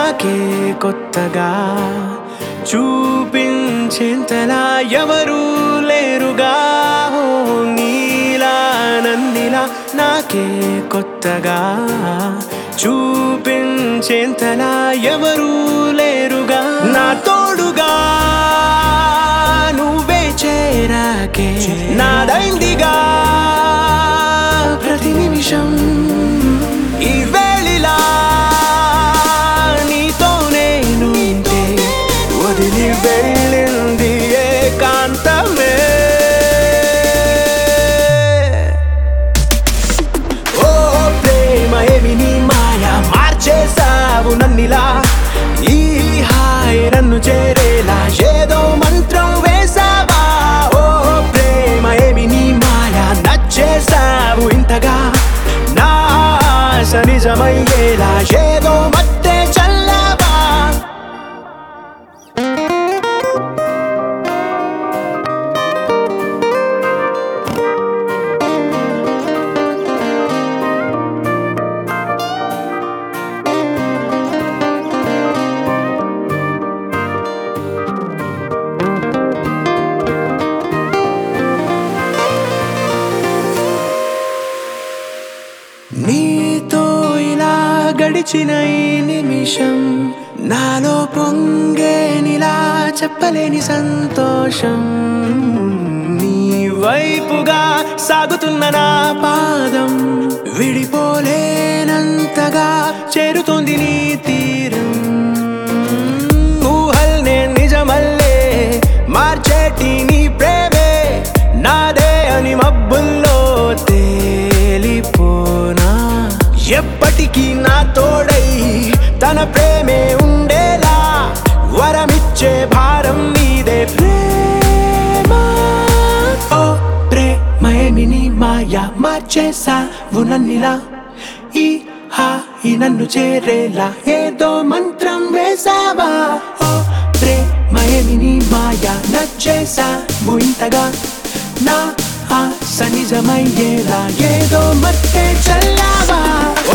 నాకే కొత్తగా చూపించేంతలా ఎవరూ లేరుగా. ఓ నీలా నన్నిలా నాకే కొత్తగా చూపించేంతలా ఎవరూ లేరుగా. నా తోడుగా నువ్వే చేరాకే నాదైందిగా ప్రతి నిమిషం. ఈ వేళిలా నీతో నేనుంటే వదిలి వెళ్ళింది ఏకాంతమే. ఓ ప్రేమ ఏమి నీ మాయ మార్చేసావు నన్నిలా. ఈ హాయ్ నన్ను చేరేలా ఏదో మంత్రం వేసావా. ఓ ప్రేమ ఏమి నీ మాయ నచ్చేసావు ఇంతగా. నా ఆశ నిజమయ్యేలా ఏదో మట్టే చల్లావా. నీతో ఇలా గడిచిన ఈ నిమిషం నాలో పొంగేనిలా చెప్పలేని సంతోషం. నీ వైపుగా సాగుతున్న నా పాదం విడిపోలేనంతగా చేరుతోంది నీ తీరం. ఊహల్నే నిజమల్లే మార్చేటి నీ ప్రేమే నాదే అని మబ్బుల్లో తేలిపోనా. ఎప్పటికీ నా తోడై తన ప్రేమే ఉండేలా వరమిచ్చే భారం నీదే ప్రేమ. ఓ ప్రేమ ఏమి నీ మాయ మార్చేసావు నన్నిలా. ఈ హాయి నన్ను చేరేలా ఏదో మంత్రం వేసావా. ఓ ప్రేమ ఏమి నీ మాయ నచ్చేసావు ఇంతగా. నా ఆశ నిజమయ్యేలా ఏదో మట్టే చల్లావా.